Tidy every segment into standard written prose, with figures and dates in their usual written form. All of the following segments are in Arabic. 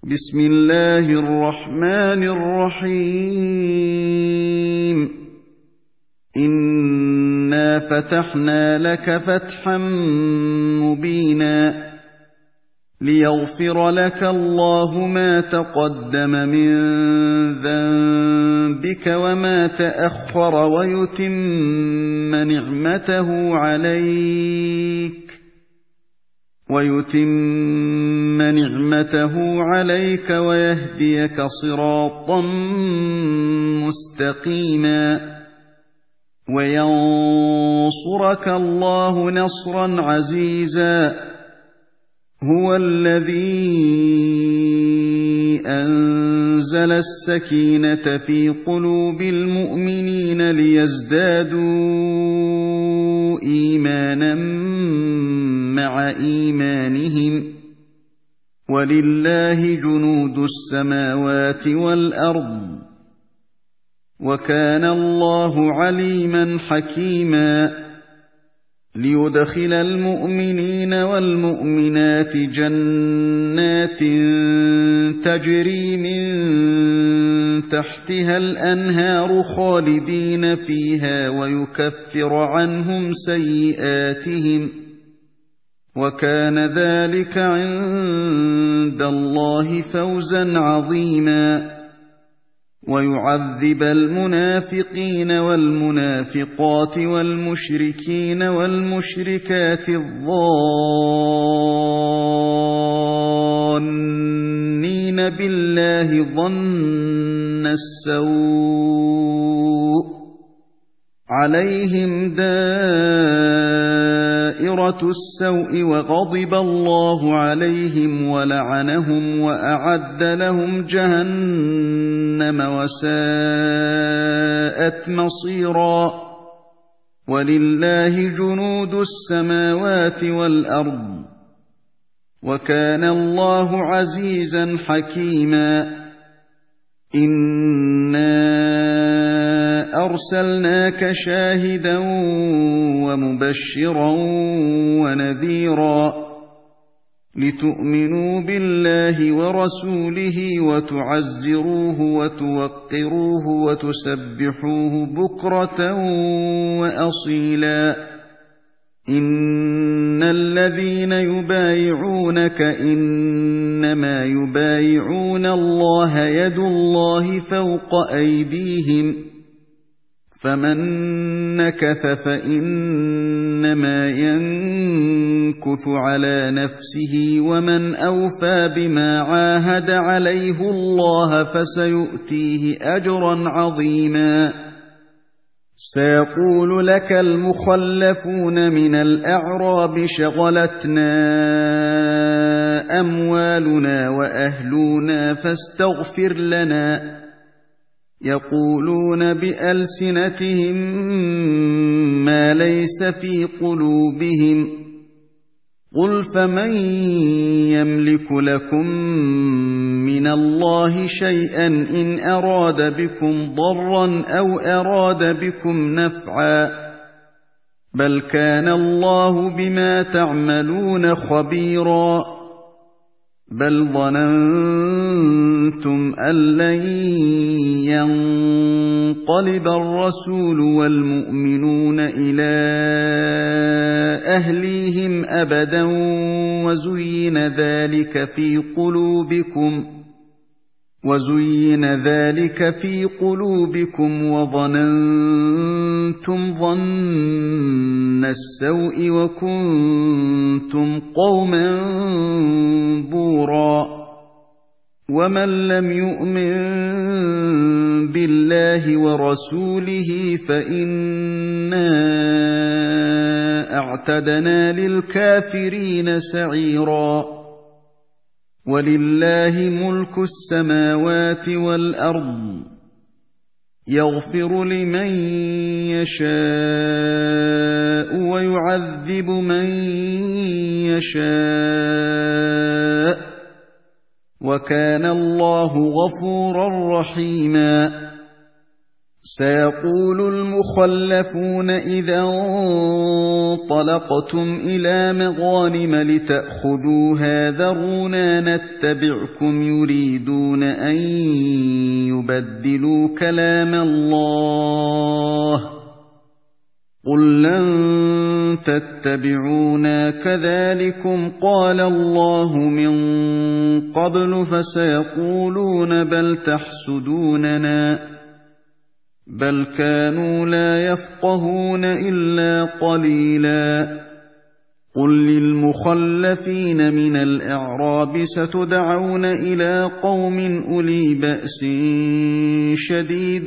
بسم الله الرحمن الرحيم إنا فتحنا لك فتحا مبينا ليغفر لك الله ما تقدم من ذنبك وما تأخر ويتم نعمته عليك ويهديك صراطا مستقيما وينصرك الله نصرا عزيزا هو الذي أنزل السكينة في قلوب المؤمنين ليزدادوا إيمانا مع إيمانهم ولله جنود السماوات والأرض وكان الله عليما حكيما ليدخل المؤمنين والمؤمنات جنات تجري من تحتها الأنهار خالدين فيها ويكفر عنهم سيئاتهم وكان ذلك عند الله فوزا عظيما ويعذب المنافقين والمنافقات والمشركين والمشركات الظانين بالله ظن السوء عليهم دائرة السوء وغضب الله عليهم ولعنهم وأعد لهم جهنم وساءت مصيرا ولله جنود السماوات والأرض وكان الله عزيزا حكيما إنا أرسلناك شاهدا ومبشرا ونذيرا لتؤمنوا بالله ورسوله وتعزروه وتوقروه وتسبحوه بكرة وأصيلا إن الذين يبايعونك إنما يبايعون الله يد الله فوق أيديهم فمن نكث فإنما ينكث على نفسه ومن أوفى بما عاهد عليه الله فسيؤتيه أجرا عظيما سيقول لك المخلفون من الأعراب شغلتنا أموالنا وأهلنا فاستغفر لنا يقولون بألسنتهم ما ليس في قلوبهم قل فمن يملك لكم من الله شيئا إن أراد بكم ضرا أو أراد بكم نفعا بل كان الله بما تعملون خبيرا بل ظننتم أن لن ينقلب الرسول والمؤمنون إلى أهليهم أبدا وزين ذلك في قلوبكم وظننتم ظن السوء وكنتم قوما بورا ومن لم يؤمن بالله ورسوله فإنا أعتدنا للكافرين سعيرا ولله ملك السماوات والأرض يغفر لمن يشاء ويعذب من يشاء وكان الله غفورا رحيما سيقول المخلفون إذا انطلقتم إلى مغانم لتأخذوها ذرونا نتبعكم يريدون أن يبدلوا كلام الله قل لن تتبعونا كذلكم قال الله من قبل فسيقولون بل تحسدوننا بل كانوا لا يفقهون إلا قليلا قل للمخلفين من الأعراب ستدعون إلى قوم أولي بأس شديد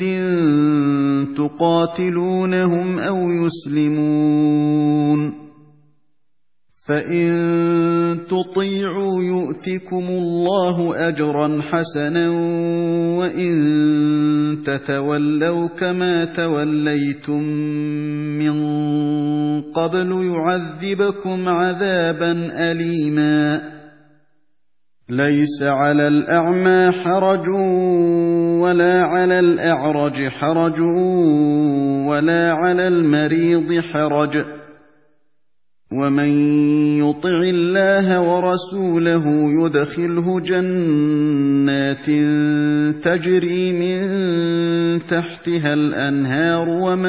تقاتلونهم أو يسلمون فإن تطيعوا يؤتكم الله أجرا حسنا وإن تتولوا كما توليتم من قبل يعذبكم عذابا أليما ليس على الأعمى حرج ولا على الأعرج حرج ولا على المريض حرج ومن يطع الله ورسوله يدخله جنات تجري من تحتها الأنهار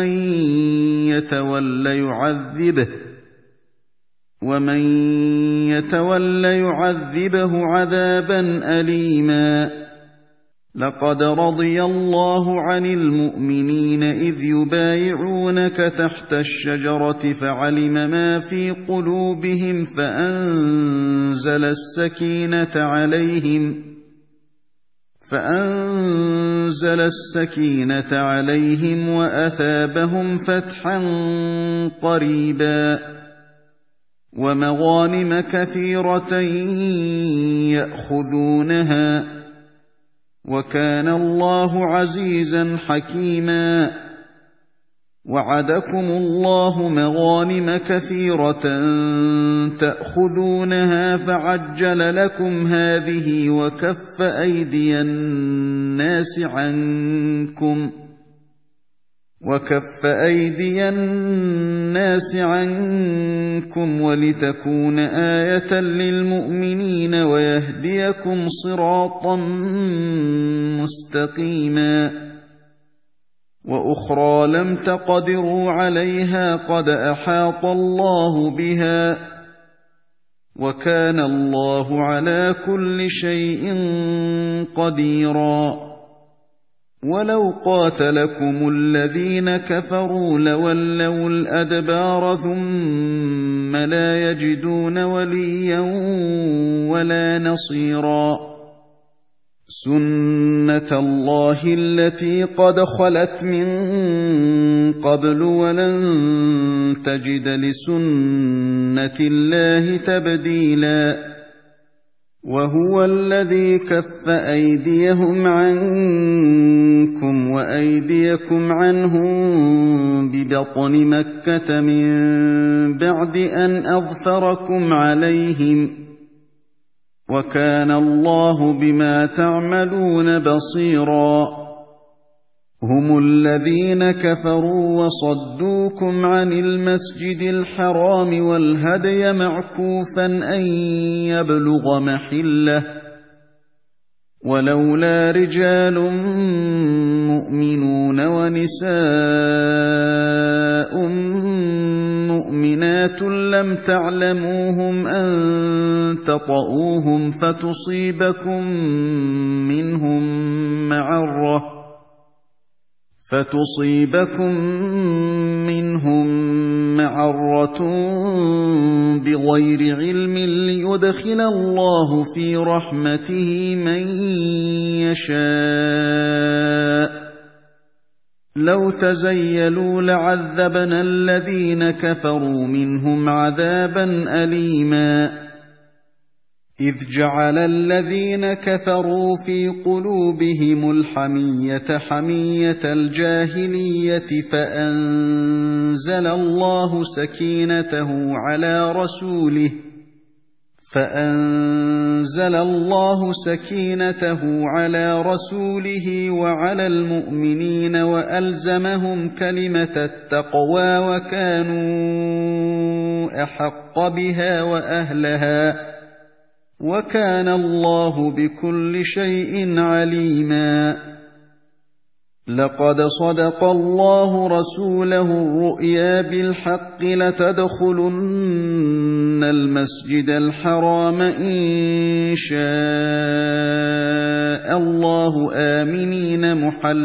ومن يتولى يعذبه عذابا أليما لقد رضي الله عن المؤمنين إذ يبايعونك تحت الشجرة فعلم ما في قلوبهم فأنزل السكينة عليهم وأثابهم فتحا قريبا ومغانم كثيرة يأخذونها وكان الله عزيزا حكيما وعدكم الله مغانم كثيرة تأخذونها فعجل لكم هذه وكف أيدي الناس عنكم ولتكون آية للمؤمنين ويهديكم صراطا مستقيما وأخرى لم تقدروا عليها قد أحاط الله بها وكان الله على كل شيء قديرا ولو قاتلكم الذين كفروا لولوا الأدبار ثم لا يجدون وليا ولا نصيرا سنة الله التي قد خلت من قبل ولن تجد لسنة الله تبديلا وهو الذي كف أيديهم عنكم وأيديكم عنهم ببطن مكة من بعد أن أظفركم عليهم وكان الله بما تعملون بصيرا هم الذين كفروا وصدوكم عن المسجد الحرام والهدي معكوفا أن يبلغ محله ولولا رجال مؤمنون ونساء مؤمنات لم تعلموهم أن تطؤوهم فتصيبكم منهم معرة بغير علم ليدخل الله في رحمته من يشاء لو تزيلوا لعذبنا الذين كفروا منهم عذابا أليما إذ جعل الذين كفروا في قلوبهم الحمية حمية الجاهلية فأنزل الله سكينته على رسوله وعلى المؤمنين وألزمهم كلمة التقوى وكانوا أحق بها وأهلها وكان الله بكل شيء عليما لقد صدق الله رسوله الرؤيا بالحق لتدخلن المسجد الحرام إن شاء الله آمنين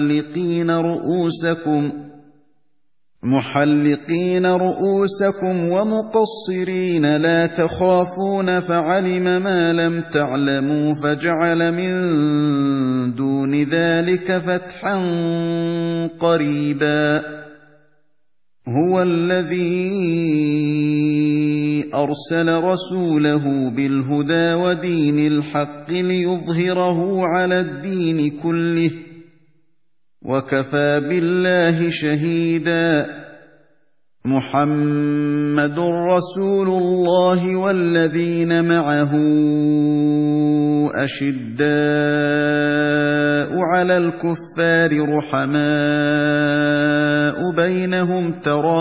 محلقين رؤوسكم ومقصرين لا تخافون فعلم ما لم تعلموا فجعل من دون ذلك فتحا قريبا هو الذي أرسل رسوله بالهدى ودين الحق ليظهره على الدين كله وكفى بالله شهيدا محمد رسول الله والذين معه أشداء على الكفار رحماء بينهم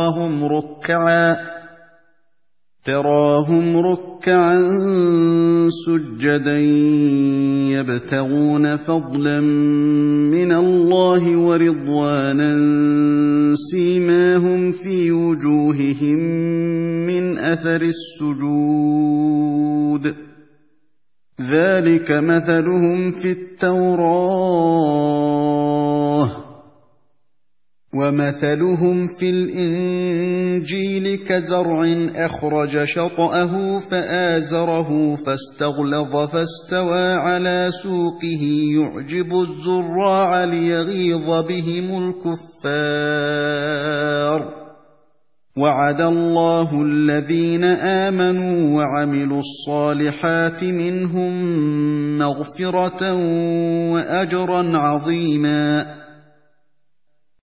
تراهم ركعا سجدا يبتغون فضلا من الله ورضوانا سيماهم في وجوههم من أثر السجود ذلك مثلهم في التوراة ومثلهم في الإنجيل كزرع أخرج شطأه فآزره فاستغلظ فاستوى على سوقه يعجب الزراع ليغيظ بهم الكفار وعد الله الذين آمنوا وعملوا الصالحات منهم مغفرة وأجرا عظيما